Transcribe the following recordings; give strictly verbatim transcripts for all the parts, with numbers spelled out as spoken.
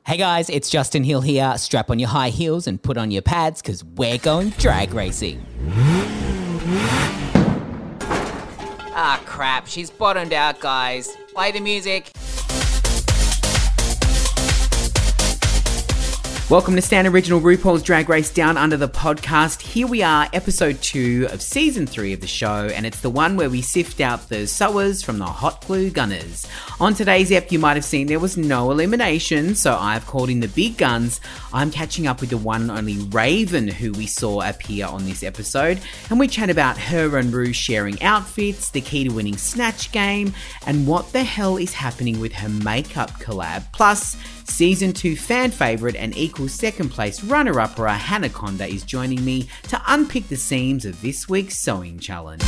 Hey guys, it's Justin Hill here. Strap on your high heels and put on your pads because we're going drag racing. Ah, crap. She's bottomed out, guys. Play the music. Welcome to Stan Original RuPaul's Drag Race Down Under the podcast. Here we are, episode two of season three of the show, and it's the one where we sift out the sewers from the hot glue gunners. On today's ep, you might have seen there was no elimination, so I've called in the big guns. I'm catching up with the one and only Raven, who we saw appear on this episode, and we chat about her and Ru sharing outfits, the key to winning Snatch Game, and what the hell is happening with her makeup collab. Plus, Season two fan favourite and equal second place runner-up Hanaconda is joining me to unpick the seams of this week's sewing challenge.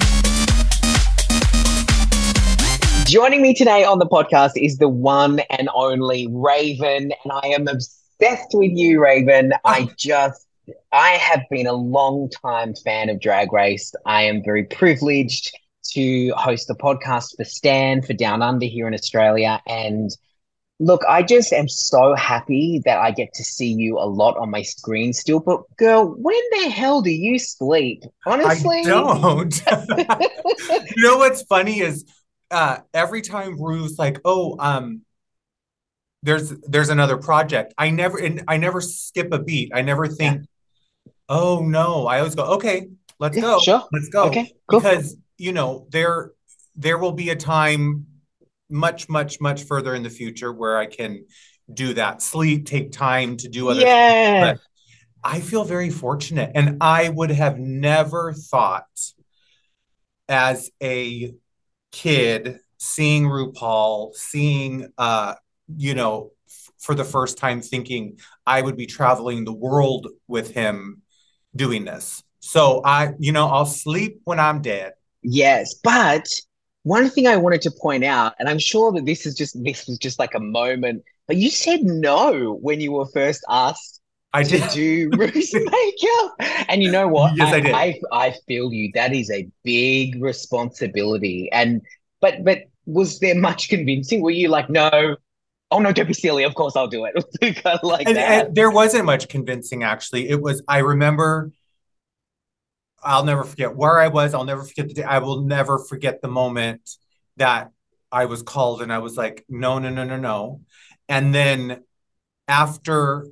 Joining me today on the podcast is the one and only Raven, and I am obsessed with you, Raven. I just, I have been a long time fan of Drag Race. I am very privileged to host the podcast for Stan, for Down Under here in Australia, and look, I just am so happy that I get to see you a lot on my screen still. But girl, when the hell do you sleep? Honestly, I don't. You know what's funny is uh, every time Ru's like, "Oh, um, there's there's another project." I never and I never skip a beat. I never think, yeah. "Oh no." I always go, "Okay, let's yeah, go. Sure. Let's go." Okay, cool. Because you know there there will be a time much, much, much further in the future where I can do that. Sleep, take time to do other yeah. things. But I feel very fortunate. And I would have never thought as a kid seeing RuPaul, seeing, uh, you know, f- for the first time thinking I would be traveling the world with him doing this. So I, you know, I'll sleep when I'm dead. Yes, but one thing I wanted to point out, and I'm sure that this is just this was just like a moment, but you said no when you were first asked I to did. do Ru's makeup. And you know what? Yes, I, I did. I I feel you. That is a big responsibility. And but but was there much convincing? Were you like, no, oh no, don't be silly. Of course I'll do it. kind of like and, that. and there wasn't much convincing, actually. It was, I remember. I'll never forget where I was. I'll never forget the day. I will never forget the moment that I was called and I was like, no, no, no, no, no. And then after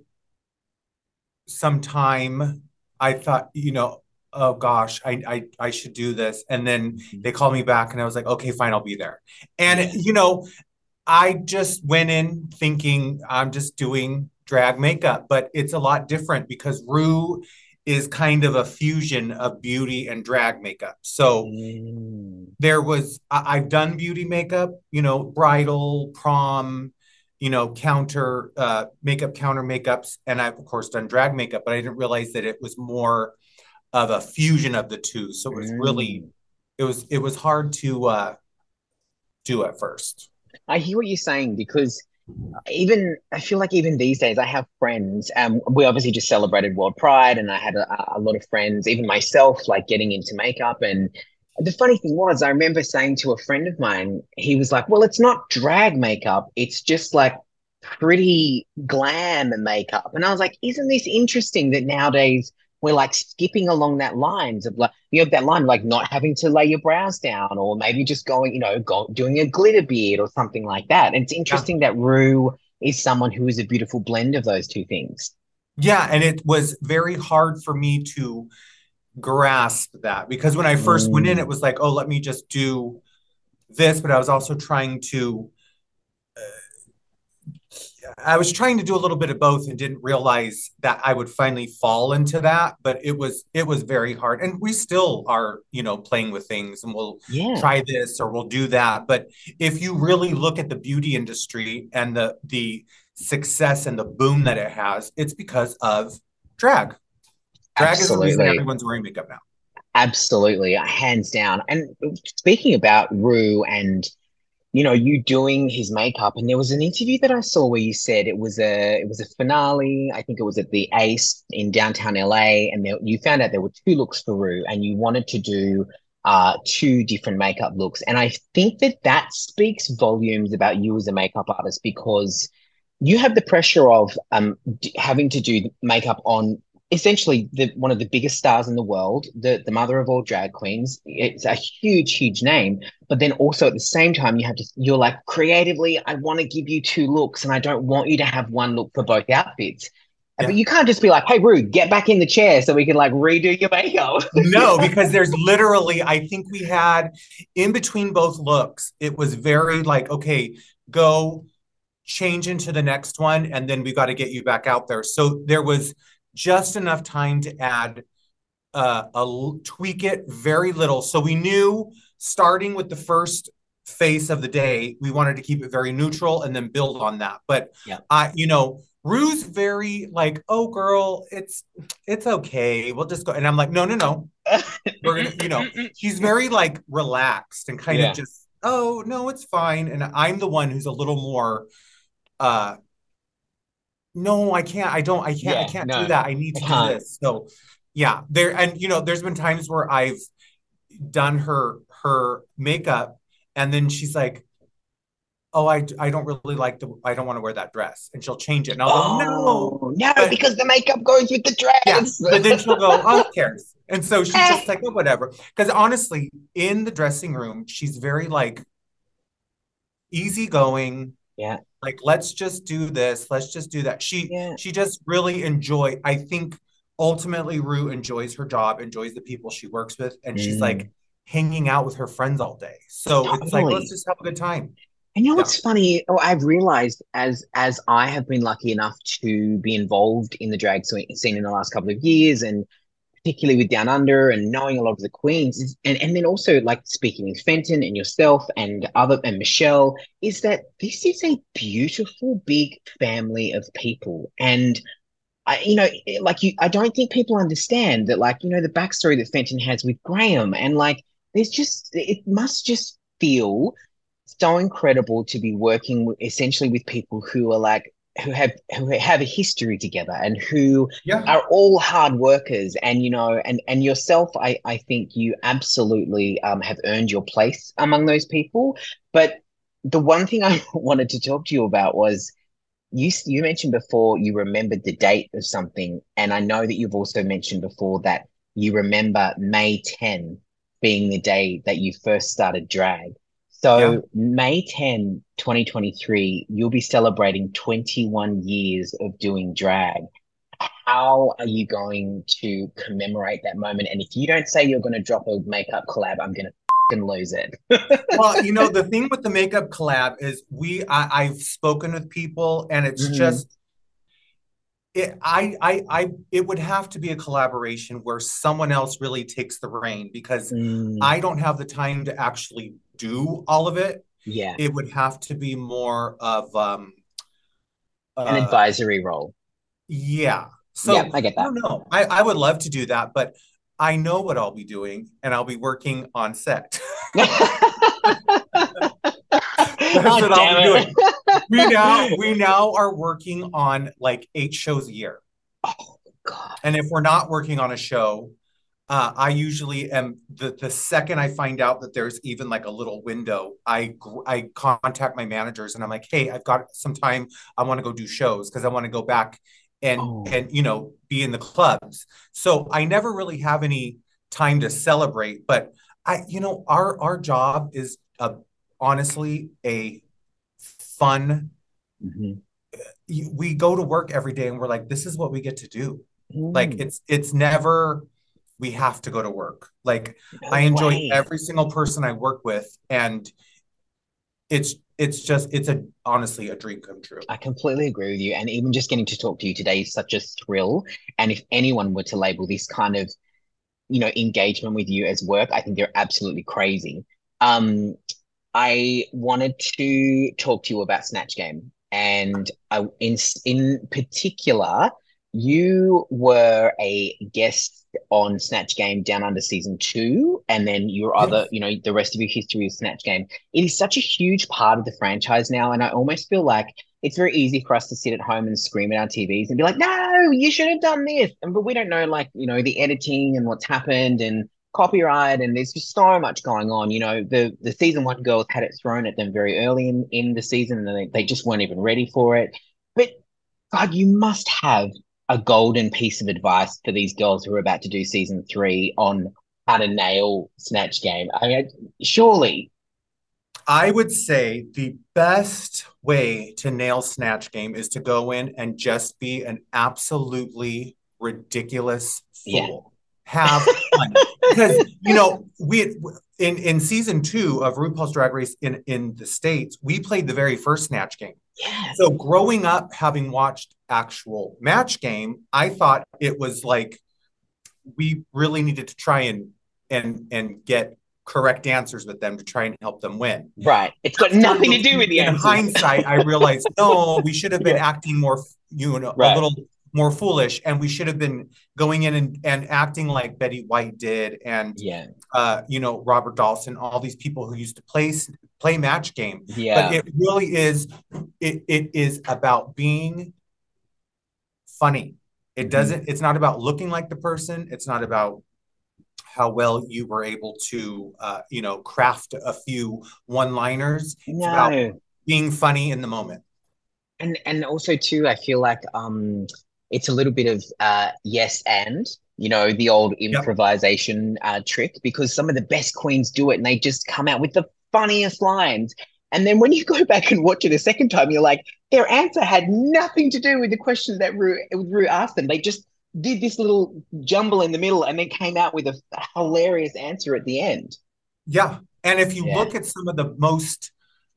some time, I thought, you know, oh gosh, I, I, I should do this. And then they called me back and I was like, okay, fine, I'll be there. And, yeah. you know, I just went in thinking I'm just doing drag makeup, but it's a lot different because Ru is kind of a fusion of beauty and drag makeup. So mm. there was, I, I've done beauty makeup, you know, bridal, prom, you know, counter, uh, makeup, counter makeups. And I've of course done drag makeup, but I didn't realize that it was more of a fusion of the two. So it was mm. really, it was, it was hard to uh, do at first. I hear what you're saying because even I feel like even these days I have friends and um, we obviously just celebrated World Pride and I had a, a lot of friends, even myself, like getting into makeup. And the funny thing was I remember saying to a friend of mine, he was like, well, it's not drag makeup. It's just like pretty glam makeup. And I was like, isn't this interesting that nowadays we're like skipping along that lines of like, you know, that line, like not having to lay your brows down or maybe just going, you know, go, doing a glitter beard or something like that. And it's interesting yeah. that Ru is someone who is a beautiful blend of those two things. Yeah. And it was very hard for me to grasp that because when I first mm. went in, it was like, oh, let me just do this. But I was also trying to, I was trying to do a little bit of both and didn't realize that I would finally fall into that. But it was it was very hard. And we still are, you know, playing with things and we'll yeah. try this or we'll do that. But if you really look at the beauty industry and the the success and the boom that it has, it's because of drag. Drag Absolutely. Is the reason everyone's wearing makeup now. Absolutely. Hands down. And speaking about Ru and you know, you doing his makeup, and there was an interview that I saw where you said it was a it was a finale. I think it was at the Ace in downtown L A, and there, you found out there were two looks for Ru, and you wanted to do uh, two different makeup looks. And I think that that speaks volumes about you as a makeup artist because you have the pressure of um d- having to do makeup on essentially the one of the biggest stars in the world, the the mother of all drag queens. It's a huge, huge name, but then also at the same time you have to you're like creatively, I want to give you two looks, and I don't want you to have one look for both outfits. Uh, But Yeah. you can't just be like, "Hey, Rude, get back in the chair so we can like redo your makeup." No, because there's literally, I think we had in between both looks, it was very like, okay, go change into the next one, and then we got to get you back out there. So there was just enough time to add uh, a tweak it very little. So we knew starting with the first face of the day, we wanted to keep it very neutral and then build on that. But Yeah. I, you know, Rue's very like, oh girl, it's it's okay. We'll just go. And I'm like, no, no, no. We're gonna, you know, she's very like relaxed and kind of Yeah. just, oh no, it's fine. And I'm the one who's a little more uh no, I can't, I don't, I can't, I Yeah. can't do No, that. I need I to do can't. this. So yeah, there and you know, there's been times where I've done her her makeup and then she's like, oh, I I don't really like the I don't want to wear that dress. And she'll change it. And I'll go, no. Oh no, But because the makeup goes with the yeah, dress. but then she'll go, oh, who cares? And so she's just like, oh, whatever. Because honestly, in the dressing room, she's very like easygoing, Yeah. like let's just do this, let's just do that. She Yeah. she just really enjoy. I think ultimately Rue enjoys her job, enjoys the people she works with, and she's Mm, like hanging out with her friends all day. So it's like let's totally. just have a good time. And you know Yeah. what's funny? Oh, I've realized as as I have been lucky enough to be involved in the drag scene in the last couple of years, and particularly with Down Under and knowing a lot of the queens, is, and and then also like speaking with Fenton and yourself and other and Michelle, is that this is a beautiful big family of people, and I, you know, like you, I don't think people understand that, like, you know, the backstory that Fenton has with Graham, and like, there's just, it must just feel so incredible to be working with, essentially with people who are like, who have who have a history together and who Yeah. are all hard workers, and you know, and and yourself, I I think you absolutely um have earned your place among those people. But the one thing I wanted to talk to you about was you you mentioned before you remembered the date of something, and I know that you've also mentioned before that you remember May tenth being the day that you first started drag. Yeah. So May tenth, twenty twenty-three, you'll be celebrating twenty-one years of doing drag. How are you going to commemorate that moment? And if you don't say you're going to drop a makeup collab, I'm going to fucking lose it. Well, you know, the thing with the makeup collab is we I, I've spoken with people and it's Mhm. just it I I I it would have to be a collaboration where someone else really takes the reign because Mm, I don't have the time to actually do all of it. yeah, It would have to be more of um an uh advisory role. yeah. Yeah, So I get I that. don't know. I, I would love to do that, but I know what I'll be doing and I'll be working on set. That's Oh, what I'll be damn doing. We now it. we now are working on like eight shows a year. Oh, God. And if we're not working on a show, uh, I usually am the the second I find out that there's even like a little window, I I contact my managers and I'm like, hey, I've got some time. I want to go do shows because I want to go back and Oh, and you know be in the clubs. So I never really have any time to celebrate, but I you know our our job is a honestly a fun. mhm. We go to work every day and we're like, this is what we get to do. Like Mm, it's it's never we have to go to work. Like no I enjoy way. every single person I work with, and it's it's just it's a honestly a dream come true. I completely agree with you. And even just getting to talk to you today is such a thrill. And if anyone were to label this kind of, you know, engagement with you as work, I think they're absolutely crazy. Um, I wanted to talk to you about Snatch Game, and I, in in particular, you were a guest on Snatch Game Down Under season two, and then your other, Yes. you know, the rest of your history of Snatch Game. It is such a huge part of the franchise now, and I almost feel like it's very easy for us to sit at home and scream at our T Vs and be like, "No, you should have done this," and but we don't know, like, you know, the editing and what's happened and copyright, and there's just so much going on. You know, the the season one girls had it thrown at them very early in in the season, and they, they just weren't even ready for it. like you must have a golden piece of advice for these girls who are about to do season three on how to nail Snatch Game. I mean, surely. I would say the best way to nail Snatch Game is to go in and just be an absolutely ridiculous fool. Yeah. Have fun. Because, you know, we in, in season two of RuPaul's Drag Race in, in the States, we played the very first Snatch Game. Yeah. So growing up, having watched actual Match Game, I thought it was like we really needed to try and and and get correct answers with them to try and help them win. Right. It's got nothing to do with the In answers. hindsight, I realized, no, we should have been yeah. acting more, you know, right. a little more foolish, and we should have been going in and, and acting like Betty White did, and yeah. uh, you know, Robert Dawson, all these people who used to play play Match Game. Yeah. But it really is, it it is about being funny. It doesn't, mm-hmm. it's not about looking like the person. It's not about how well you were able to, uh, you know, craft a few one-liners. No. It's about being funny in the moment. And and also too, I feel like um, it's a little bit of uh, yes and, you know, the old improvisation yep. uh, trick, because some of the best queens do it and they just come out with the funniest lines. And then when you go back and watch it a second time, you're like, their answer had nothing to do with the question that Ru, Ru asked them. They just did this little jumble in the middle and then came out with a, a hilarious answer at the end. Yeah. And if you yeah. look at some of the most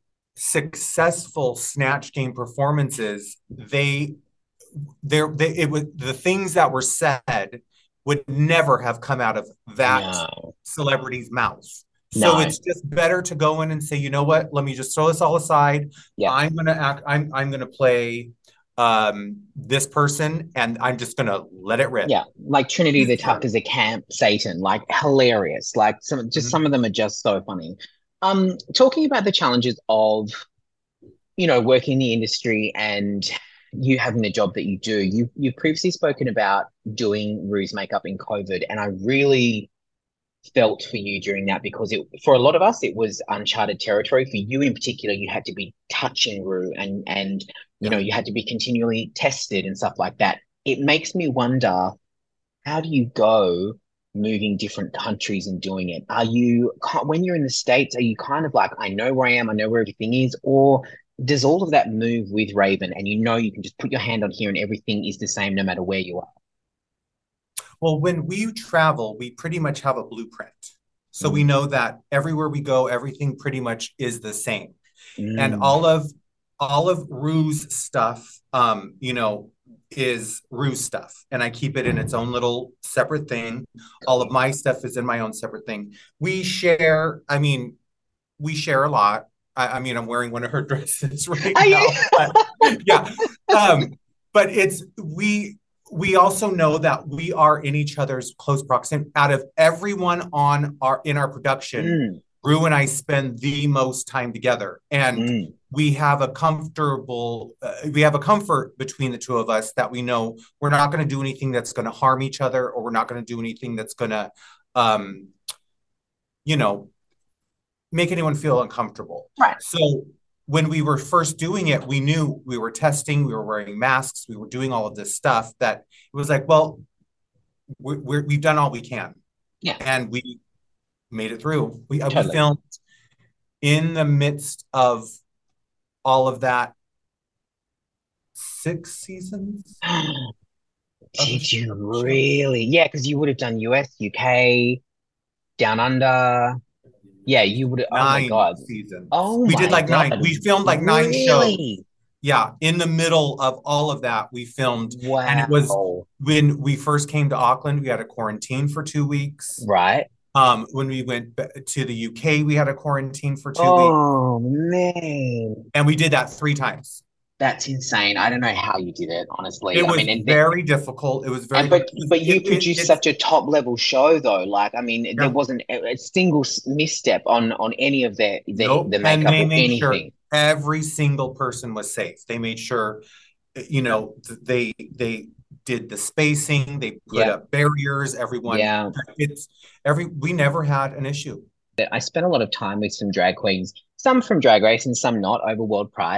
successful Snatch Game performances, they, there, they, it was the things that were said would never have come out of that no. celebrity's mouth. No. So it's just better to go in and say, you know what, let me just throw this all aside. Yeah. I'm going to act, I'm, I'm going to play um, this person and I'm just going to let it rip. Yeah. Like Trinity the Tuck as a camp Satan, like hilarious. Like some, just mm-hmm. some of them are just so funny. Um, talking about the challenges of, you know, working in the industry and you having the job that you do, you, you've previously spoken about doing Ru's makeup in COVID. And I really felt for you during that, because it, for a lot of us, it was uncharted territory. For you in particular, you had to be touching Ru and, and you yeah. know, you had to be continually tested and stuff like that. It makes me wonder, how do you go moving different countries and doing it? Are you, when you're in the States, are you kind of like, I know where I am, I know where everything is, or does all of that move with Raven and you know you can just put your hand on here and everything is the same no matter where you are? Well, when we travel, we pretty much have a blueprint. So mm. we know that everywhere we go, everything pretty much is the same. Mm. And all of all of Ru's stuff, um, you know, is Ru's stuff. And I keep it in its own little separate thing. All of my stuff is in my own separate thing. We share, I mean, we share a lot. I, I mean, I'm wearing one of her dresses right now. But, yeah. Um, but it's, we... We also know that we are in each other's close proximity. Out of everyone on our in our production, mm. Ru and I spend the most time together, and mm. we have a comfortable, uh, we have a comfort between the two of us that we know we're not going to do anything that's going to harm each other, or we're not going to do anything that's going to, um, you know, make anyone feel uncomfortable. Right. So when we were first doing it, we knew we were testing, we were wearing masks, we were doing all of this stuff that it was like, well, we're, we're, we've done all we can. Yeah. And we made it through. We, uh, totally. we filmed in the midst of all of that six seasons. Did you really? Yeah, because you would have done U S, U K, Down Under. Yeah, you would. Oh my god! Seasons. Oh, we my did like god. nine. We filmed like nine really? shows. Yeah, in the middle of all of that, we filmed. Wow! And it was when we first came to Auckland, we had a quarantine for two weeks. Right. Um, when we went to the U K, we had a quarantine for two oh, weeks. Oh man! And we did that three times. That's insane. I don't know how you did it, honestly. It I was mean, and very then, difficult. It was very, and, but but you it, produced it, such a top level show, though. Like, I mean, yeah. there wasn't a, a single misstep on on any of their, their nope. the makeup or anything. Sure every single person was safe. They made sure, you know, they they did the spacing. They put yeah. up barriers. Everyone, yeah, it's every. We never had an issue. I spent a lot of time with some drag queens, some from Drag Race and some not over World Pride.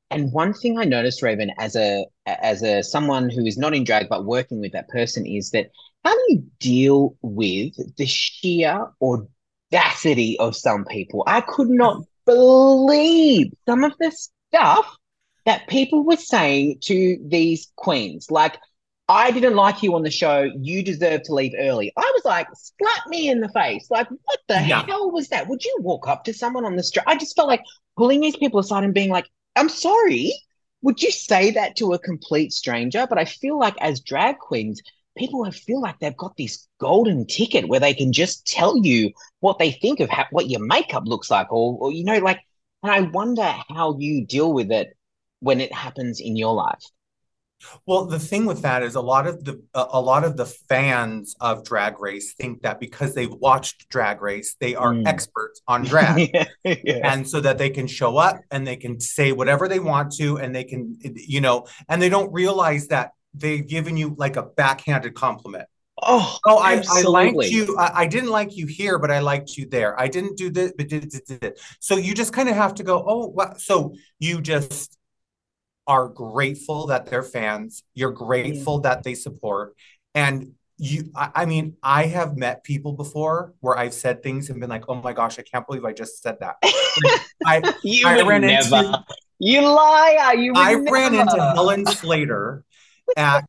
And one thing I noticed, Raven, as a as a someone who is not in drag but working with that person, is that how do you deal with the sheer audacity of some people? I could not believe some of the stuff that people were saying to these queens. Like, I didn't like you on the show. You deserve to leave early. I was like, slap me in the face. Like, what the Yeah. hell was that? Would you walk up to someone on the street? I just felt like pulling these people aside and being like, I'm sorry. Would you say that to a complete stranger? But I feel like as drag queens, people feel like they've got this golden ticket where they can just tell you what they think of how, what your makeup looks like, or, or you know, like, and I wonder how you deal with it when it happens in your life. Well, the thing with that is a lot of the a a lot of the fans of Drag Race think that because they've watched Drag Race, they are Mm. experts on drag. Yeah, yeah. And so that they can show up and they can say whatever they want to, and they can, you know, and they don't realize that they've given you like a backhanded compliment. Oh, Oh, I, I liked absolutely. you. I, I didn't like you here, but I liked you there. I didn't do this, but did, did, did, did. So you just kind of have to go, oh, well, so you just are grateful that they're fans. You're Yeah. grateful that they support. And you, I, I mean, I have met people before where I've said things and been like, oh my gosh, I can't believe I just said that. Like, I You I would ran into never. You liar. You would I ran into never. Helen Slater at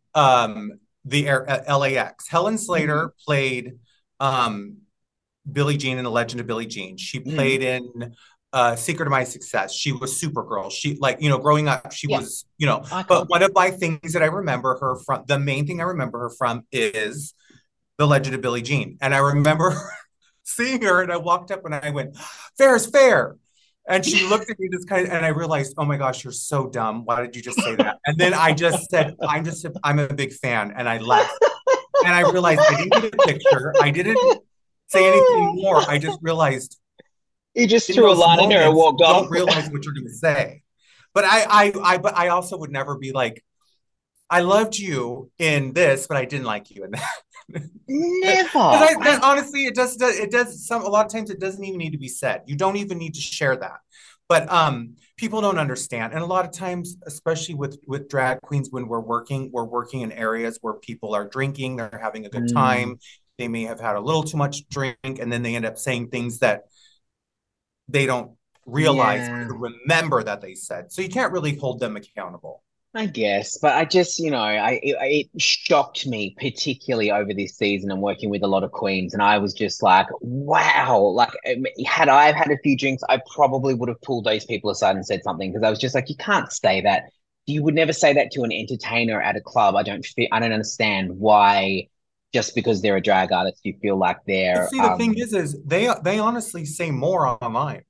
um the air, at L A X. Helen Mm, Slater played um Billie Jean in The Legend of Billie Jean. She mm. played in uh, Secret of My Success. She was Supergirl. She, like, you know, growing up, she Yeah, was, you know, but icon. one of my things that I remember her from, the main thing I remember her from is The Legend of Billie Jean. And I remember seeing her and I walked up and I went, fair is fair. And she looked at me this kind of, and I realized, oh my gosh, you're so dumb. Why did you just say that? And then I just said, I'm just, a, I'm a big fan. And I left. And I realized I didn't get a picture. I didn't say anything more. I just realized He just in threw a those line in there and moments, walked you don't off. realize what you're going to say. But I, I, I, but I also would never be like, I loved you in this, but I didn't like you in that. Never. Because I, that I, honestly, it does, it does some, a lot of times it doesn't even need to be said. You don't even need to share that. But um, people don't understand. And a lot of times, especially with, with drag queens, when we're working, we're working in areas where people are drinking, they're having a good mm, time. They may have had a little too much drink, and then they end up saying things that they don't realize yeah. or remember that they said. So you can't really hold them accountable. I guess, but I just, you know, I it, it shocked me, particularly over this season and working with a lot of queens, and I was just like, wow, like um, had I had a few drinks, I probably would have pulled those people aside and said something because I was just like, you can't say that. You would never say that to an entertainer at a club. I don't feel, I don't understand why just because they're a drag artist, you feel like But they're see, the thing um is, is they they honestly say more online.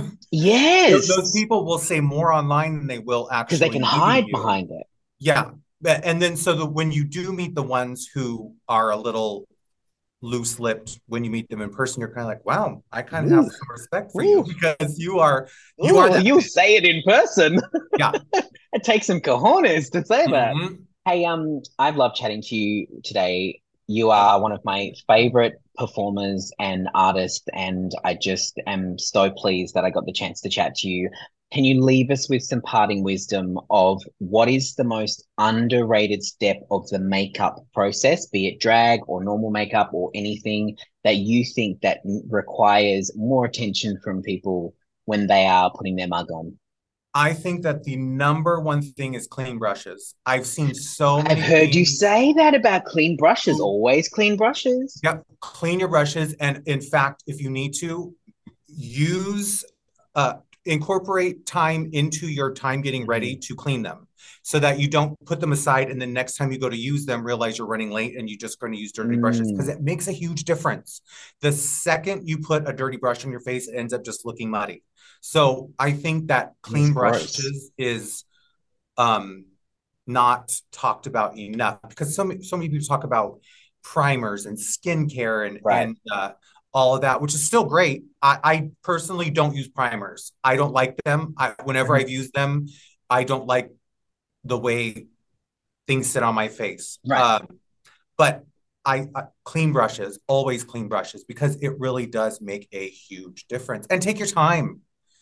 Those yes, people will say more online than they will because they actually can meeting hide you. behind it. Yeah. But- And then so that when you do meet the ones who are a little loose lipped, when you meet them in person, you're kind of like, wow, I kind of have Ooh, some respect for you ooh, because you are you are ooh, that. you say it in person. Yeah. It takes some cojones to say that. Mhm. Hey, um, I've loved chatting to you today. You are one of my favorite performers and artists, and I just am so pleased that I got the chance to chat to you. Can you leave us with some parting wisdom of what is the most underrated step of the makeup process, be it drag or normal makeup or anything that you think that requires more attention from people when they are putting their mug on? I think that the number one thing is clean brushes. I've seen so I've many heard you queens. say that about clean brushes, always clean brushes. Yep, clean your brushes. And in fact, if you need to, use uh, incorporate time into your time getting ready Mm, to clean them so that you don't put them aside and then next time you go to use them realize you're running late and you're just going to use dirty brushes because mm, it makes a huge difference. The second you put a dirty brush on your face, it ends up just looking muddy. So I think that it's clean gross. brushes is um not talked about enough because so many, so many people talk about primers and skincare and Right. and uh, all of that, which is still great. I, I personally don't use primers. I don't like them. I, whenever Mhm. I've used them, I don't like the way things sit on my face. Right. Uh, but I, I clean brushes, always clean brushes because it really does make a huge difference. And take your time.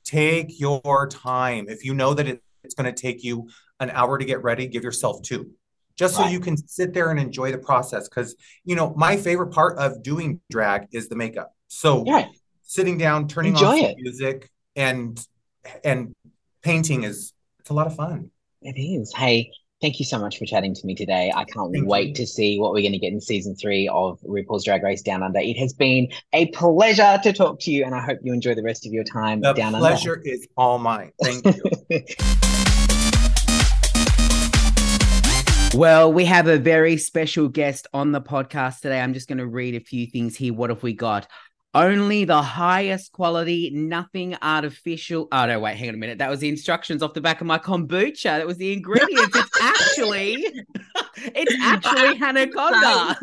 take your time. If you know that it, it's going to take you an hour to get ready, give yourself two, just so Right. you can sit there and enjoy the process. Because, you know, my favorite part of doing drag is the makeup. So Yeah. sitting down, turning Enjoy on some it. music and and painting is it's a lot of fun. It is. Hey, thank you so much for chatting to me today. I can't Thank wait you. to see what we're going to get in season three of RuPaul's Drag Race Down Under. It has been a pleasure to talk to you, and I hope you enjoy the rest of your time The down pleasure is all mine. Thank you. under. Well, we have a very special guest on the podcast today. I'm just going to read a few things here. What have we got? Only the highest quality, nothing artificial. Oh, no, wait, hang on a minute. That was the instructions off the back of my kombucha. That was the ingredients. It's actually, it's actually Hanaconda.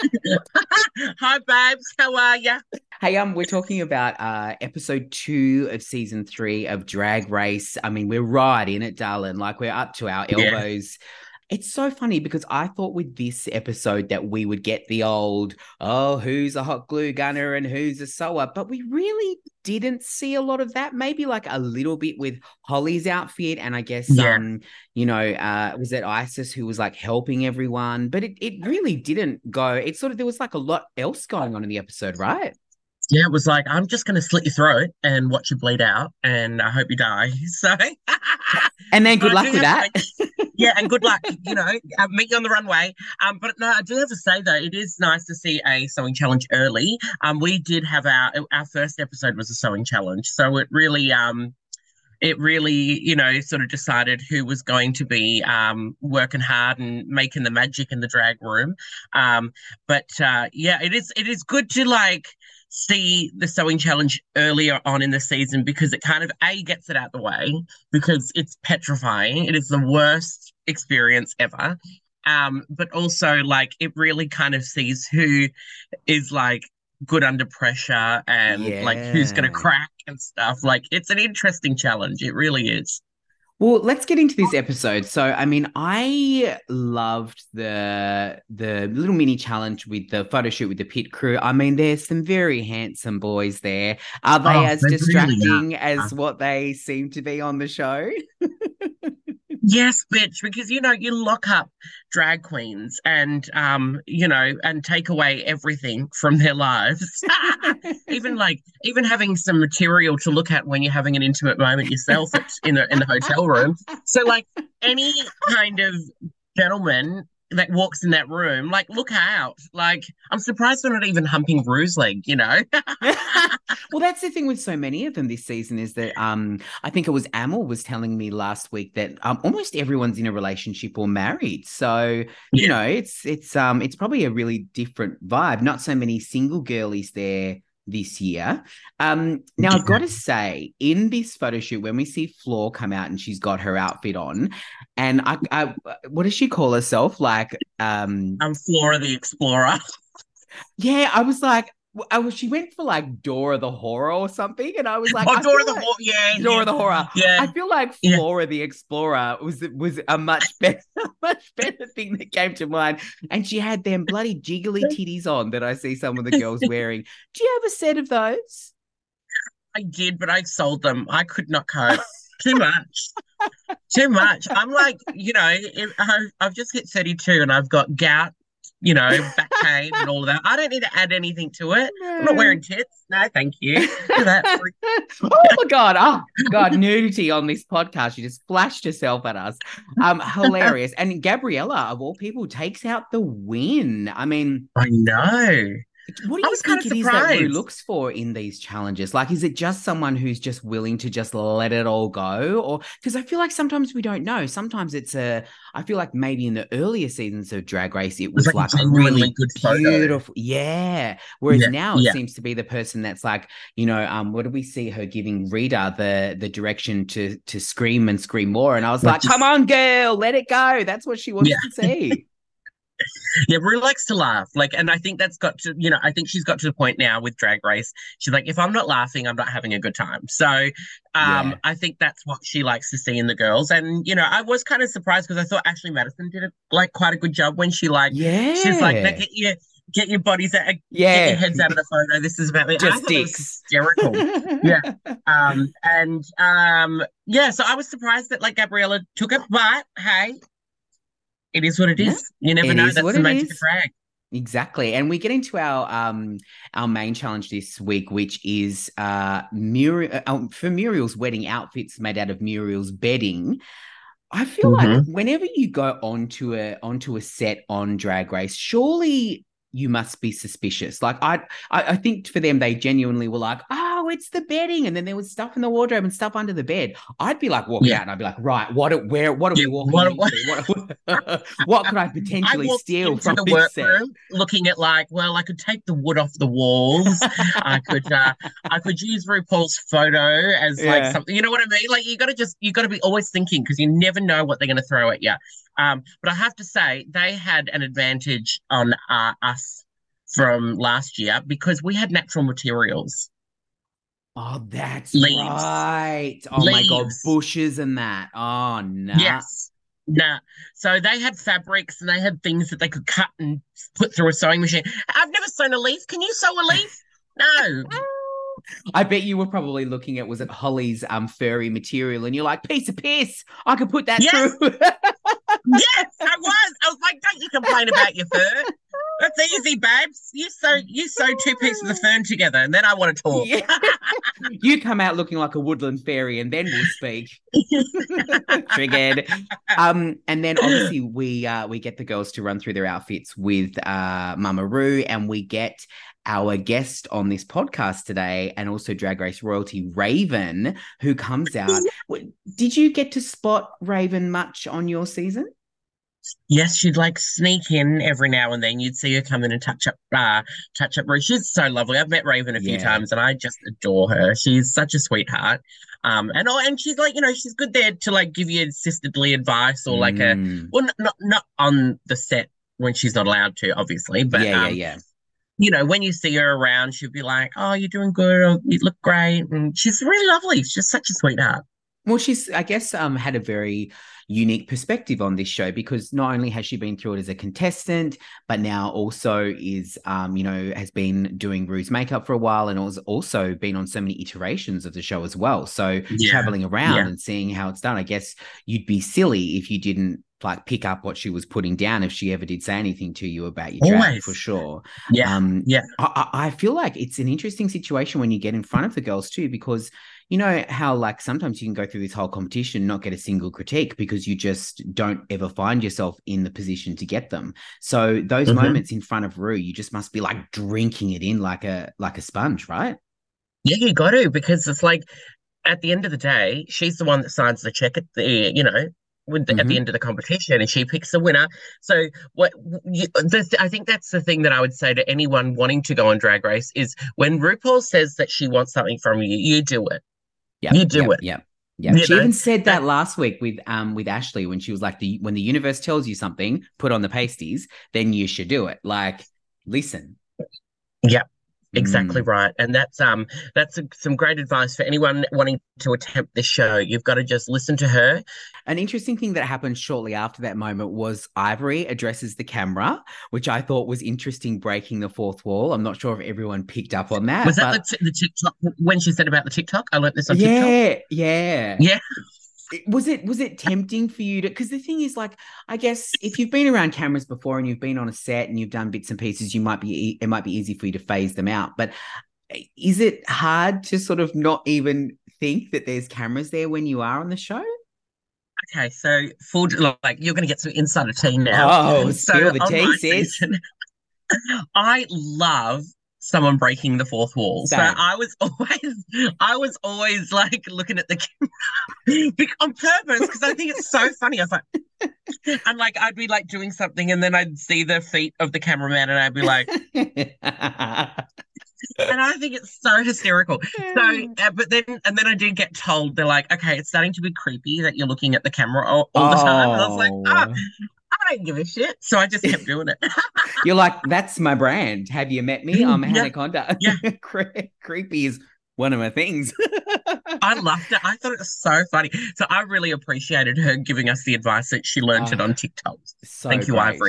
Hi, babes. How are you? Hey, um, we're talking about uh episode two of season three of Drag Race. I mean, we're right in it, darling. Like, we're up to our elbows. Yeah. It's so funny because I thought with this episode that we would get the old, oh, who's a hot glue gunner and who's a sewer, but we really didn't see a lot of that. Maybe like a little bit with Holly's outfit, and I guess yeah. um, you know, uh, was it Isis who was like helping everyone? But it it really didn't go. It sort of there was like a lot else going on in the episode, right? Yeah, it was like, I'm just going to slit your throat and watch you bleed out, and I hope you die. So, and then good luck with that. Yeah, and good luck, you know, uh, meet you on the runway. Um, but no, I do have to say, though, it is nice to see a sewing challenge early. Um, we did have our, our first episode was a sewing challenge. So it really, um, it really, you know, sort of decided who was going to be um, working hard and making the magic in the drag room. Um, but uh, yeah, it is, it is good to like, see the sewing challenge earlier on in the season because it kind of a gets it out the way because it's petrifying. It is the worst experience ever. Um, but also like it really kind of sees who is like good under pressure and yeah. like who's going to crack and stuff. Like it's an interesting challenge. It really is. Well, let's get into this episode. So, I mean, I loved the the little mini challenge with the photo shoot with the pit crew. I mean, there's some very handsome boys there. Are they oh, as distracting really as what they seem to be on the show? Yes, bitch, because, you know, you lock up drag queens and, um, you know, and take away everything from their lives. even like, even having some material to look at when you're having an intimate moment yourself in the, in the hotel room. So, like, any kind of gentleman that walks in that room, like, look out. Like, I'm surprised they're not even humping Rue's leg, you know? Well, that's the thing with so many of them this season is that um, I think it was Amel was telling me last week that um, almost everyone's in a relationship or married. So, yeah. you know, it's it's um it's probably a really different vibe. Not so many single girlies there this year. Um, now, I've got to say, in this photo shoot, when we see Floor come out and she's got her outfit on, and I, I what does she call herself? Like, um, I'm Flora the Explorer. Yeah, I was like, I was, she went for like Dora the Horror or something, and I was like, oh, I Dora the like, Horror, yeah, Dora yeah. the Horror. Yeah, I feel like Flora yeah. the Explorer was was a much better, much better thing that came to mind. And she had them bloody jiggly titties on that I see some of the girls wearing. Do you have a set of those? I did, but I sold them. I could not cope. Too much. Too much. I'm like, you know, I've, I've just hit thirty-two and I've got gout, you know, back pain and all of that. I don't need to add anything to it. No. I'm not wearing tits. No, thank you. Look at that. Oh my God. Oh God, nudity on this podcast. You just flashed yourself at us. Um, hilarious. And Gabriella, of all people, takes out the win. I mean, I know. What do you think it is that Rue looks for in these challenges? Like, is it just someone who's just willing to just let it all go? Or because I feel like sometimes we don't know. Sometimes it's a, I feel like maybe in the earlier seasons of Drag Race, it was, it was like, like a really good beautiful, photo. Yeah. Whereas yeah, now it yeah. seems to be the person that's like, you know, um, what do we see her giving Rita the the direction to to scream and scream more? And I was like, just, come on, girl, let it go. That's what she wants yeah. to see. Yeah, Rue likes to laugh. Like, and I think that's got to, you know, I think she's got to the point now with Drag Race. She's like, if I'm not laughing, I'm not having a good time. So um, yeah. I think that's what she likes to see in the girls. And, you know, I was kind of surprised because I thought Ashley Madison did it, like quite a good job when she like, yeah. she's like, yeah, get your bodies out, get Yeah. your heads out of the photo. This is about me. I Just thought it was dicks. hysterical. Yeah. Um, and um, yeah, so I was surprised that like Gabriella took it, but hey, it is what it Yeah. is. You never It know. is That's what the it magic of is. drag. Exactly. And we get into our um our main challenge this week, which is uh Muriel uh, for Muriel's wedding outfits made out of Muriel's bedding. I feel like Mm-hmm. whenever you go onto a onto a set on Drag Race, surely you must be suspicious. Like I, I, I think for them, they genuinely were like, "Oh, it's the bedding," and then there was stuff in the wardrobe and stuff under the bed. I'd be like walking Yeah. out, and I'd be like, "Right, what? Are, where? What are Yeah, we walking what- into? What, what could I I potentially walked steal into from the this set?" workroom looking at like, well, I could take the wood off the walls. I could, uh, I could use RuPaul's photo as like Yeah. something. You know what I mean? Like you got to just, you got to be always thinking because you never know what they're going to throw at you. Um, but I have to say they had an advantage on uh, us from last year because we had natural materials. Oh, that's Leaves. right. Oh my God, Leaves. bushes and that. Oh no. Yes. Nah. So they had fabrics and they had things that they could cut and put through a sewing machine. I've never sewn a leaf. Can you sew a leaf? No. I bet you were probably looking at, was it Holly's um furry material, and you're like, piece of piss, I could put that Yes. through. Yes, I was. I was like, don't you complain about your fur. That's easy, babes. You sew you sew two pieces of fern together and then I want to talk. Yeah. You come out looking like a woodland fairy and then we'll speak. Triggered. Um, and then obviously we uh we get the girls to run through their outfits with uh Mama Ru, and we get our guest on this podcast today and also Drag Race royalty, Raven, who comes out. Did you get to spot Raven much on your season? Yes, she'd like sneak in every now and then. You'd see her come in and touch up uh touch up Ru. She's so lovely. I've met Raven a few Yeah. times and I just adore her. She's such a sweetheart. Um and and she's like, you know, she's good there to like give you sisterly advice or like a Mm. well not not, not on the set when she's not allowed to, obviously. But yeah, um, yeah, yeah. you know, when you see her around, she'll be like, "Oh, you're doing good. Or, you look great." And she's really lovely. She's just such a sweetheart. Well, she's, I guess, um, had a very unique perspective on this show because not only has she been through it as a contestant, but now also is, um, you know, has been doing Ru's makeup for a while and has also been on so many iterations of the show as well. So Yeah. traveling around Yeah. and seeing how it's done, I guess you'd be silly if you didn't like pick up what she was putting down if she ever did say anything to you about your drag, Always. for sure. Yeah. Um, Yeah. I, I I feel like it's an interesting situation when you get in front of the girls too, because you know how like sometimes you can go through this whole competition, not get a single critique because you just don't ever find yourself in the position to get them. So those Mhm. moments in front of Ru, you just must be like drinking it in like a like a sponge, right? Yeah, you got to because it's like at the end of the day, she's the one that signs the check at the, you know, with the, at the Mhm. end of the competition, and she picks the winner. So what you, the, I think that's the thing that I would say to anyone wanting to go on Drag Race is when RuPaul says that she wants something from you, you do it. Yeah, You do yep, it. Yep. Yeah, You she know, even said that that- last week with um with Ashley when she was like, the when the universe tells you something, put on the pasties, then you should do it. Like, listen. Yeah. Exactly Mm. right, and that's um that's a, some great advice for anyone wanting to attempt this show. You've got to just listen to her. An interesting thing that happened shortly after that moment was Ivory addresses the camera, which I thought was interesting, breaking the fourth wall. I'm not sure if everyone picked up on that. Was that but the, t- the TikTok when she said about the TikTok? I learned this on TikTok. yeah, yeah, Yeah. It- Was it was it tempting for you to? Because the thing is, like, I guess if you've been around cameras before and you've been on a set and you've done bits and pieces, you might be e- it might be easy for you to phase them out. But is it hard to sort of not even think that there's cameras there when you are on the show? Okay, so full like you're going to get some insider tea now. Oh, So spill the on tea, my sis. season, I love someone breaking the fourth wall. So Same. I was always, I was always like looking at the camera bec- on purpose because I think it's so funny. I was like, and like I'd be like doing something, and then I'd see the feet of the cameraman, and I'd be like, and I think it's so hysterical. So, uh, but then, and then I did get told they're like, okay, it's starting to be creepy that you're looking at the camera all, all the time. And I was like, Oh. ah, I don't give a shit. So I just kept doing it. You're like, that's my brand. Have you met me? I'm Yeah. Hannah Conda. Yeah. Cre- Creepy is one of my things. I loved it. I thought it was so funny. So I really appreciated her giving us the advice that she learned it Oh, on TikTok. So Thank you, great. Ivory.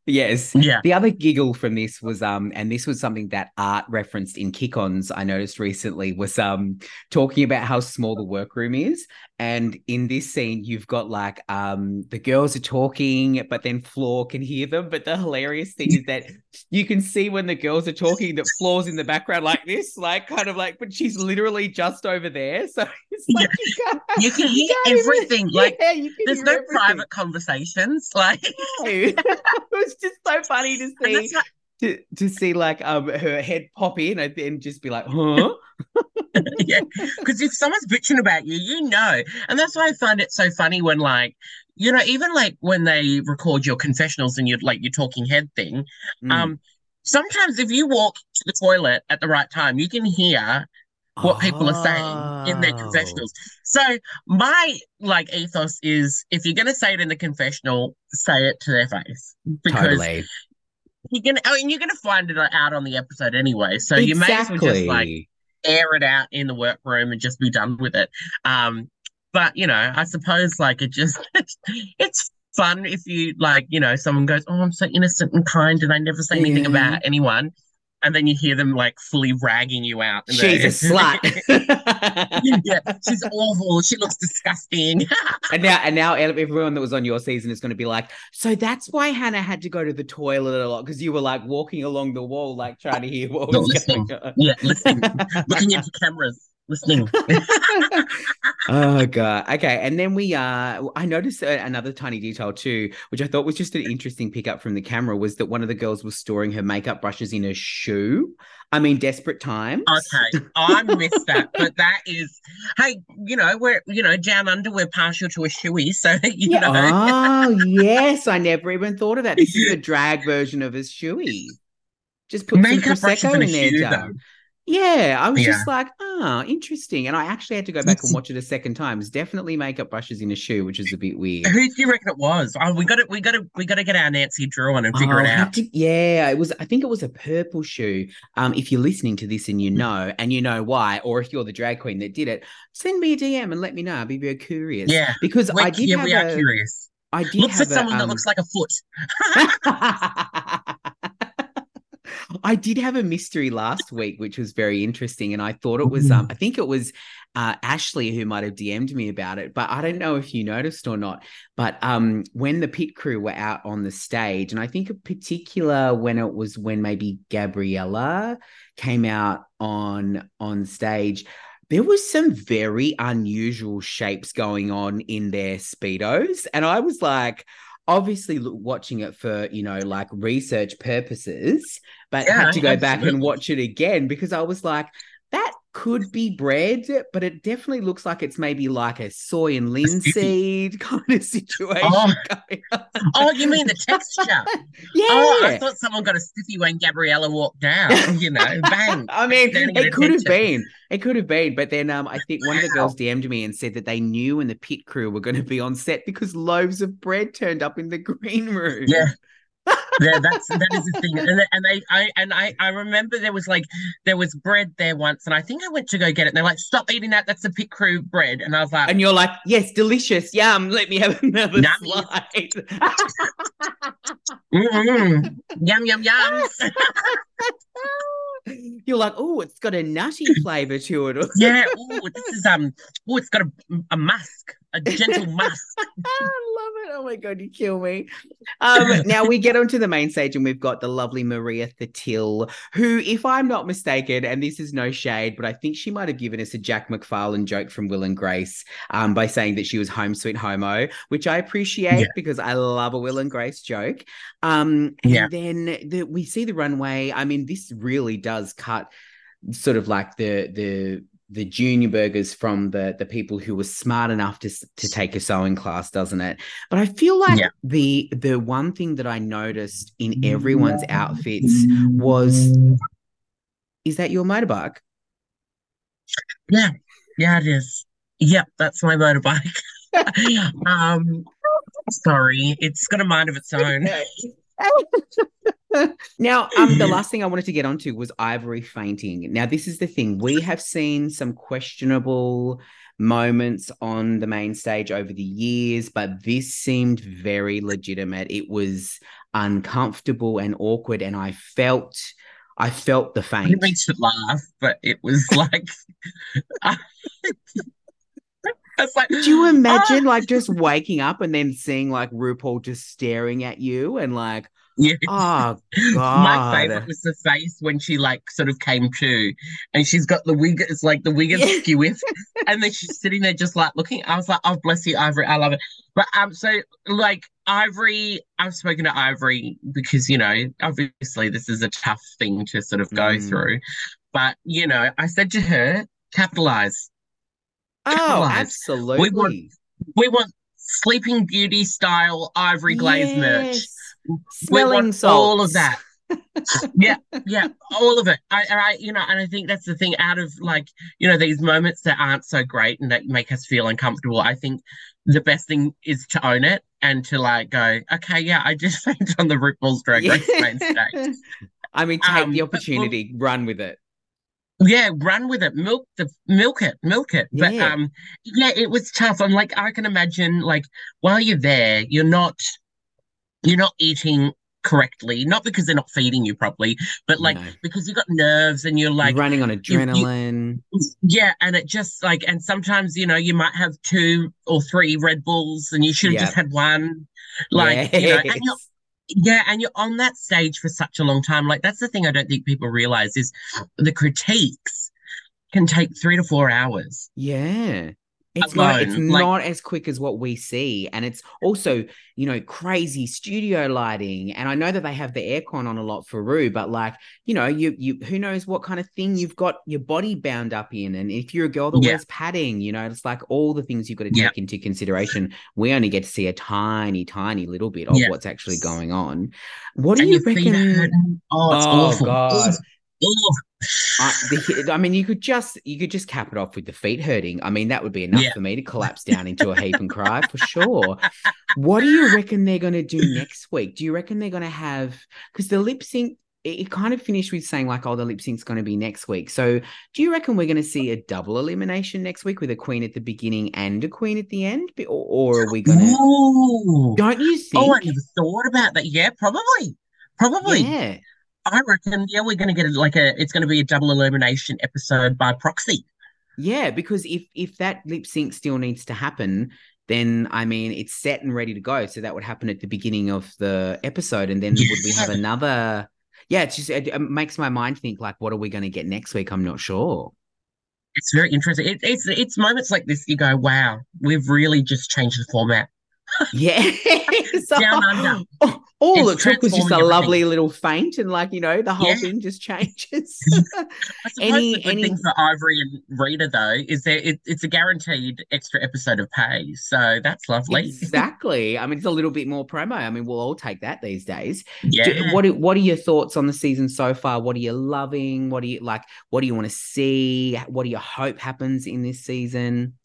Yes. Yeah. The other giggle from this was um and this was something that Art referenced in Kick-Ons I noticed recently was um talking about how small the workroom is. And in this scene, you've got like um the girls are talking, but then Floor can hear them. But the hilarious thing is that you can see when the girls are talking that Floor's in the background like this, like kind of like, but she's literally just over there. So it's like Yeah. you can't, You can hear can't even- everything. Like, yeah, you can there's hear no everything. private conversations. Like, No. It was just so funny to and see that's how, to, to see like um her head pop in and then just be like, huh? yeah, because if someone's bitching about you, you know. And that's why I find it so funny when, like, you know, even like when they record your confessionals and you're like your talking head thing, Mm. um, sometimes if you walk to the toilet at the right time, you can hear what people are saying in their Oh. confessionals. So my like ethos is if you're gonna say it in the confessional, say it to their face. Because Totally. you're gonna I mean you're gonna find it out on the episode anyway. So you may as well just like Exactly. air it out in the workroom and just be done with it. Um, but you know, I suppose like it just it's fun if you like, you know, someone goes, "Oh, I'm so innocent and kind, and I never say anything Yeah. about anyone," and then you hear them like fully ragging you out. and She's they- a slut. yeah, she's awful. She looks disgusting. And now, and now, everyone that was on your season is going to be like, so that's why Hannah had to go to the toilet a lot because you were like walking along the wall, like trying to hear what Not was listening. going on. Yeah, listening, looking into cameras, listening. Oh god. Okay, and then we uh I noticed uh, another tiny detail too, which I thought was just an interesting pickup from the camera, was that one of the girls was storing her makeup brushes in her shoe. I mean, desperate times. Okay, I missed that, but that is, hey, you know, we're, you know, down under, we're partial to a shoey, so, you Yeah. know. Oh, yes. I never even thought of that. This is the drag version of a shoey. Just put Makeup some brushes Prosecco in a in there, shoe, darling. Yeah, I was Yeah. just like, oh, interesting. And I actually had to go back It's- and watch it a second time. It's definitely makeup brushes in a shoe, which is a bit weird. Who do you reckon it was? Oh, we got to, we got to, we got to get our Nancy Drew on and figure I'll it have out. to- yeah, it was. I think it was a purple shoe. Um, if you're listening to this and you know, and you know why, or if you're the drag queen that did it, send me a D M and let me know. I'd be very curious. Yeah, because We're- I did yeah, have we are a. curious. I did Look for have a, someone that um, looks like a foot. I did have a mystery last week, which was very interesting, and I thought it was. Um, I think it was uh, Ashley who might have D M'd me about it, but I don't know if you noticed or not. But um, when the pit crew were out on the stage, and I think in particular when it was when maybe Gabriella came out on on stage, there was some very unusual shapes going on in their Speedos. And I was like, obviously look, watching it for, you know, like research purposes, but Yeah, had to go back and absolutely. watch it again because I was like, that could be bread, but it definitely looks like it's maybe like a soy and linseed kind of situation Oh. going on. Oh, you mean the texture? Yeah. Oh, I thought someone got a stiffy when Gabriella walked down. You know, bang. I mean, Standing it at could have attention. been. It could have been. But then um, I think one of the Wow. girls D M'd me and said that they knew when the pit crew were going to be on set because loaves of bread turned up in the green room. Yeah. Yeah, that's that is the thing, and they- and they I and I I remember there was like there was bread there once, and I think I went to go get it, and they're like, "Stop eating that! That's the pit crew bread," and I was like, And you're like, yes, delicious. Yum. Let me have another Yummy. slice. mm-mm. "Yum yum yum." You're like, oh, it's got a nutty flavor to it. Yeah. Oh, this is um. Oh, it's got a a musk, a gentle musk. I love it. Oh my God, you kill me. Um, now we get onto the main stage and we've got the lovely Maria Thattil, who, if I'm not mistaken, and this is no shade, but I think she might have given us a Jack McFarlane joke from Will and Grace um, by saying that she was home sweet homo, which I appreciate Yeah. because I love a Will and Grace joke. Um, and Yeah. then the, we see the runway. I mean, this really does cut sort of like the the the junior burgers from the the people who were smart enough to to take a sewing class, doesn't it? But I feel like Yeah. the the one thing that I noticed in everyone's outfits was, is that your motorbike? Yeah, yeah, it is. Yep, that's my motorbike. um, sorry, it's got a mind of its own. Now, um, the last thing I wanted to get onto was Ivory fainting. Now, this is the thing. We have seen some questionable moments on the main stage over the years, but this seemed very legitimate. It was uncomfortable and awkward, and I felt I felt the I didn't faint. mean to laugh, but it was like, I, was like, Do you ah. imagine like just waking up and then seeing like RuPaul just staring at you and like, Yeah. oh My favorite God. was the face when she like sort of came to, and she's got the wig. It's like the wig is Yeah. skewiff, and then she's sitting there just like looking. I was like, "Oh, bless you, Ivory. I love it." But um, so like Ivory, I've spoken to Ivory because you know, obviously this is a tough thing to sort of go Mm. through. But you know, I said to her, "Capitalize, Oh, capitalize. We want, absolutely. we want Sleeping Beauty style Ivory Glaze merch. Yes. We Smelling want all of salts. that." Yeah, yeah, all of it. I, I, you know, and I think that's the thing. Out of like, you know, these moments that aren't so great and that make us feel uncomfortable, I think the best thing is to own it and to like go, okay, yeah, I just went on the RuPaul's Drag Race main stage. I mean, take the Um, but look, opportunity, run with it. yeah, run with it, milk the milk it, milk it. But Yeah. um, yeah, it was tough. I'm like, I can imagine, like, while you're there, you're not, you're not eating correctly, not because they're not feeding you properly, but like No. because you've got nerves and you're You're like, running on you, you, adrenaline. yeah, and it just like, and sometimes, you know, you might have two or three Red Bulls and you should have just Yeah. had one, like, you know, and you're, Yes. yeah, and you're on that stage for such a long time. Like, that's the thing I don't think people realize is the critiques can take three to four hours Yeah. It's not it's alone. Like, not as quick as what we see. And it's also, you know, crazy studio lighting. And I know that they have the aircon on a lot for Rue, but like, you know, you you who knows what kind of thing you've got your body bound up in. And if you're a girl that yeah, wears padding, you know, it's like all the things you've got to yeah, take into consideration. We only get to see a tiny, tiny little bit of yeah. what's actually going on. What do And you your feet are reckon? hurting. Oh, it's Oh awful. God. Awful. Awful. I, the, I mean, you could just you could just cap it off with the feet hurting. I mean, that would be enough Yeah. for me to collapse down into a heap and cry for sure. What do you reckon they're going to do next week? Do you reckon they're going to have, because the lip sync, it, it kind of finished with saying like, oh, the lip sync's going to be next week. So do you reckon we're going to see a double elimination next week with a queen at the beginning and a queen at the end? Or, or are we going to, Ooh. don't you Oh, I think? never thought about that. Yeah, probably. Probably. Yeah. I reckon, yeah, we're going to get it like a, it's going to be a double elimination episode by proxy. Yeah, because if if that lip sync still needs to happen, then I mean it's set and ready to go. So that would happen at the beginning of the episode, and then would we have Yeah. another? Yeah, it's just it, it makes my mind think like, what are we going to get next week? I'm not sure. It's very interesting. It, it's it's moments like this you go, wow, we've really just changed the format. Yeah, so, Down under. oh, all It's it took was just a transforming lovely everything. little feint, and like you know, the whole Yeah. thing just changes. I suppose Any the good any thing for Ivory and Rita though is that it, it's a guaranteed extra episode of pay, so that's lovely. exactly. I mean, it's a little bit more promo. I mean, we'll all take that these days. Do, Yeah. what are- What are your thoughts on the season so far? What are you loving? What do you like? What do you want to see? What do you hope happens in this season?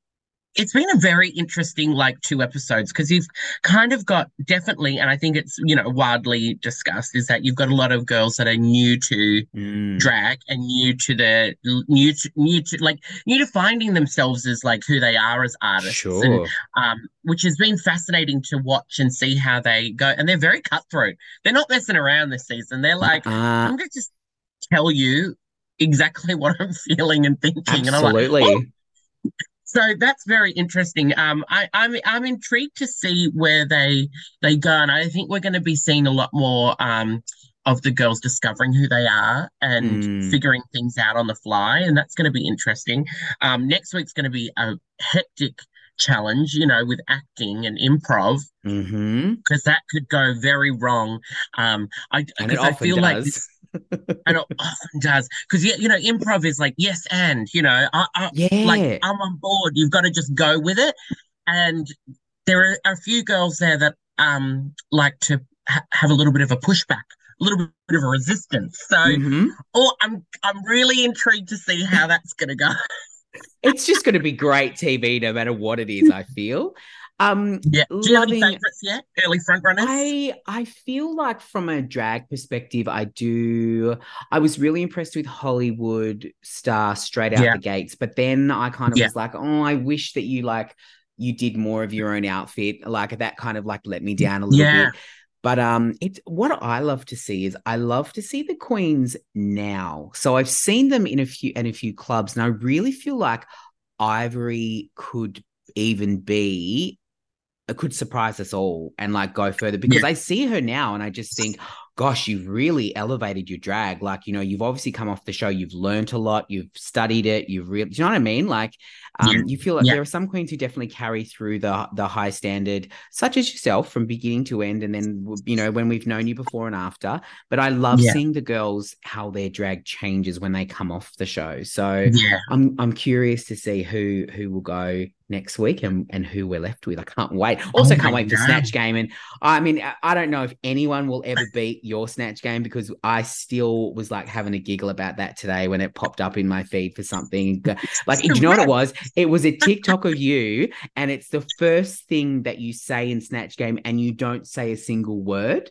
It's been a very interesting like two episodes because you've kind of got definitely, and I think it's, you know, widely discussed, is that you've got a lot of girls that are new to Mm, drag and new to the new to new to like new to finding themselves as like who they are as artists, and sure. um which has been fascinating to watch and see how they go. And they're very cutthroat. They're not messing around this season. They're like, Uh, I'm going to just tell you exactly what I'm feeling and thinking, and I'm like, absolutely. oh. So that's very interesting. Um, I, I'm I'm intrigued to see where they they go, and I think we're going to be seeing a lot more um of the girls discovering who they are and Mm, figuring things out on the fly, and that's going to be interesting. Um, next week's going to be a hectic challenge, you know, with acting and improv, hmm because that could go very wrong. Um, I And it because I often feel like does. this, and it often does, because yeah, you know, improv is like yes and, you know, I, I like Yeah. I'm on board. You've got to just go with it, and there are a few girls there that um like to ha- have a little bit of a pushback, a little bit of a resistance. So, hmm oh, I'm I'm really intrigued to see how that's going to go. It's just going to be great T V no matter what it is, I feel. Um, Yeah. Do you have any loving. favourites yet? Early front runners? I I feel like from a drag perspective, I do. I was really impressed with Hollywood Star straight out Yeah. the gates, but then I kind of Yeah. was like, oh, I wish that you like you did more of your own outfit. Like that kind of like let me down a little Yeah. bit. But um, it's what I love to see is I love to see the queens now. So I've seen them in a few in a few clubs, and I really feel like Ivory could even be it could surprise us all and like go further because Yeah. I see her now and I just think, gosh, you've really elevated your drag. Like, you know, you've obviously come off the show, you've learned a lot, you've studied it, you've really, do you know what I mean? Like, um, Yeah. you feel like Yeah. there are some queens who definitely carry through the the high standard, such as yourself from beginning to end. And then, you know, when we've known you before and after, but I love Yeah. seeing the girls, how their drag changes when they come off the show. So Yeah. I'm, I'm curious to see who, who will go next week and, and who we're left with. I can't wait. Also Oh can't my wait for God. Snatch Game. And I mean, I- I don't know if anyone will ever beat your Snatch Game because I still was like having a giggle about that today when it popped up in my feed for something. Like, do you know what it was? It was a TikTok of you and it's the first thing that you say in Snatch Game and you don't say a single word.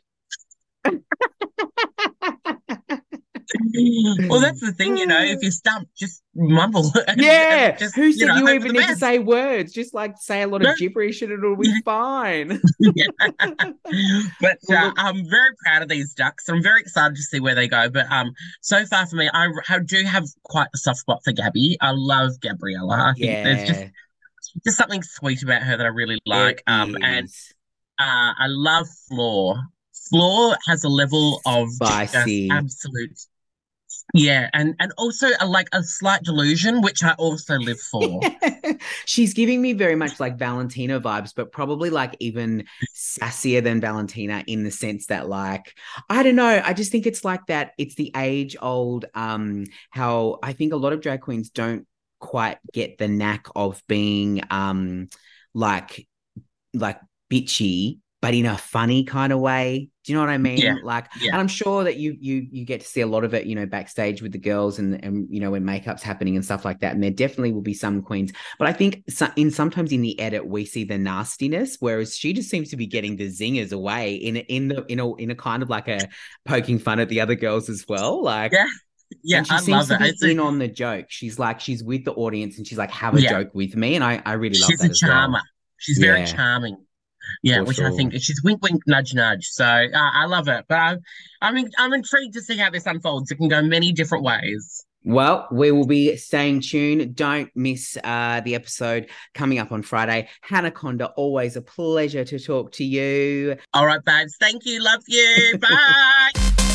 Well, that's the thing, you know, if you're stumped, just mumble. And, Yeah. and just, Who said know, you, hope even for the need to best. say words? Just like say a lot of No. gibberish and it'll be fine. Yeah. But Well, uh, look- I'm very proud of these ducks. I'm very excited to see where they go. But um, so far for me, I, I do have quite a soft spot for Gabby. I love Gabriella. I think there's just yeah. just something sweet about her that I really like. It Um, and is. uh, I love Floor. Floor has a level of Spicy. just absolute. Yeah, and and also a, like a slight delusion, which I also live for. She's giving me very much like Valentina vibes, but probably like even sassier than Valentina in the sense that like, I don't know. I just think it's like that. It's the age old, um, how I think a lot of drag queens don't quite get the knack of being um like like bitchy, but in a funny kind of way. Do you know what I mean? Yeah, Like, yeah. and I'm sure that you you you get to see a lot of it, you know, backstage with the girls and and you know when makeup's happening and stuff like that. And there definitely will be some queens, but I think so, in sometimes in the edit we see the nastiness, whereas she just seems to be getting the zingers away in in the in a in a kind of like a poking fun at the other girls as well. Like, Yeah, yeah, and she I seems love to it. be It's a- in on the joke. She's like she's with the audience and she's like have a Yeah. joke with me, and I I really love she's that a as charmer. well. She's very Yeah. charming. Yeah, For which I sure. think she's wink, wink, nudge, nudge. So uh, I love it. But I'm, I mean, I'm intrigued to see how this unfolds. It can go many different ways. Well, we will be staying tuned. Don't miss uh, the episode coming up on Friday. Hanaconda, always a pleasure to talk to you. All right, babes. Thank you. Love you. Bye.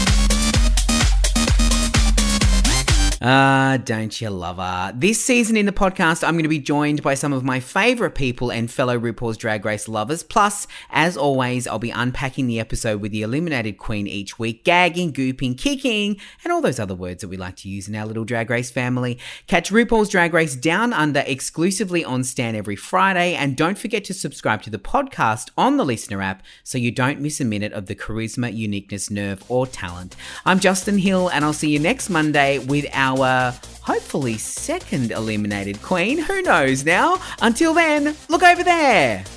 Ah, don't you love her? This season in the podcast, I'm going to be joined by some of my favourite people and fellow RuPaul's Drag Race lovers. Plus, as always, I'll be unpacking the episode with the eliminated queen each week, gagging, gooping, kicking, and all those other words that we like to use in our little Drag Race family. Catch RuPaul's Drag Race Down Under exclusively on Stan every Friday, and don't forget to subscribe to the podcast on the Listener app so you don't miss a minute of the charisma, uniqueness, nerve, or talent. I'm Justin Hill, and I'll see you next Monday with our Our hopefully second eliminated queen. Who knows now? Until then, look over there.